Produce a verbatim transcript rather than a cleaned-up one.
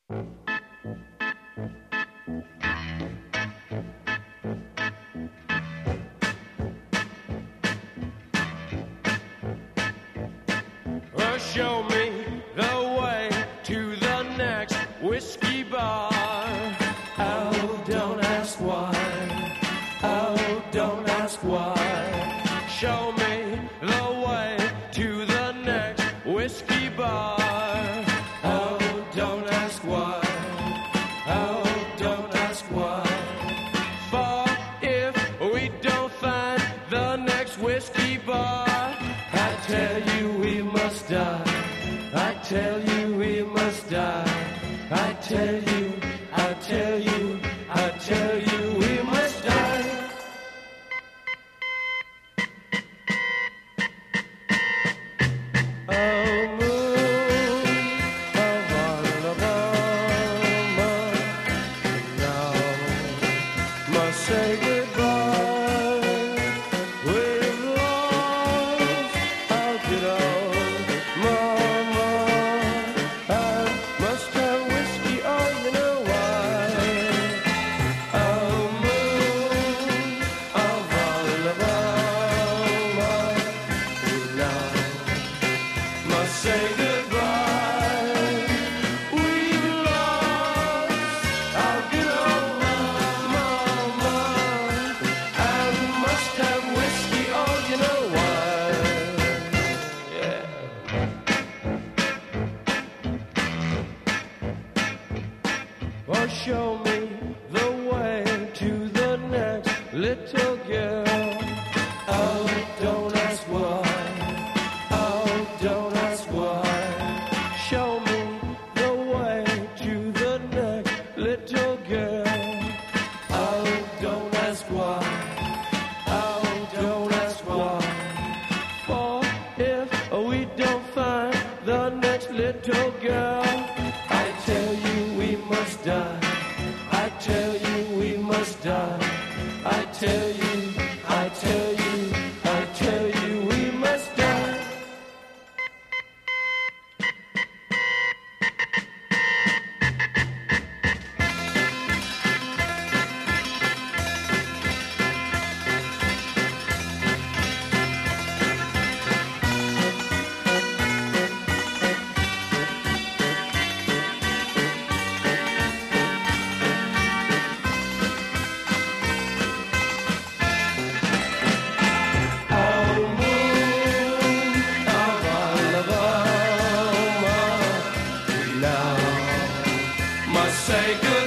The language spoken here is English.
Well, show me the way to the next whiskey bar. Oh, don't ask why. Oh, don't ask why. Show me the way to the next whiskey bar. Oh, don't ask why. Oh, don't ask why. For if we don't find the next whiskey bar, I tell you we must die. I tell you we must die. I tell you, I tell you, I tell you we must die. Oh, moon of Alabama, now must say goodbye. We've lost our good old mama. I must have whiskey, oh, you know why. Oh, moon of Alabama, now must say goodbye. We've lost our good old mama. I must have whiskey, oh, you know why. Yeah. Well, show me the way to the next little girl. Oh, don't ask why. Oh, don't ask why. Show me the way to the next little girl. Oh, don't ask why. Oh, don't ask why. For if we don't find the next little girl, I tell you we must die. I tell you we must die. I tell you, I tell you, I tell you we must die. Oh, moon of Alabama, we now must say goodbye.